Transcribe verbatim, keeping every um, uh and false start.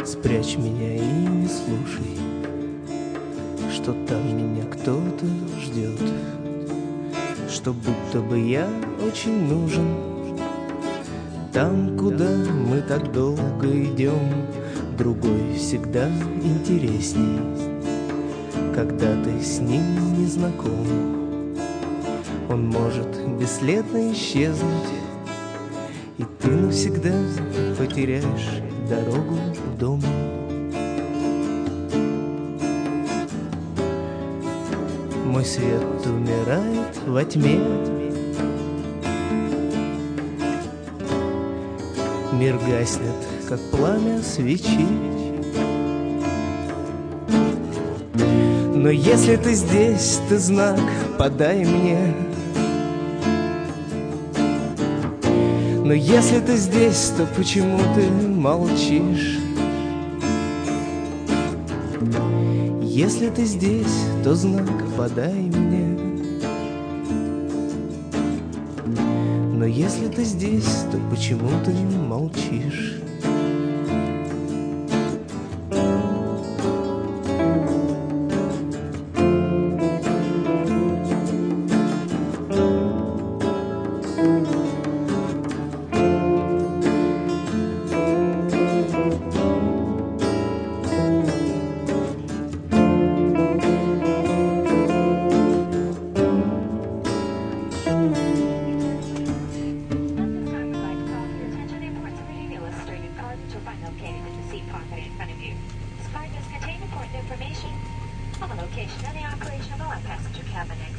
Спрячь меня и не слушай, что там меня кто-то ждет, что будто бы я очень нужен там, куда мы так долго идем. Другой всегда интересней, когда ты с ним не знаком. Он может бесследно исчезнуть, и ты навсегда потеряешь дорогу в дом. Мой свет умирает во тьме, мир гаснет, как пламя свечи. Но если ты здесь, ты знак подай мне. Но если ты здесь, то почему ты молчишь? Если ты здесь, то знак подай мне. Но если ты здесь, то почему ты молчишь? Located in the seat pocket in front of you. This card does contain important information on the location and the operation of all passenger cabin exits.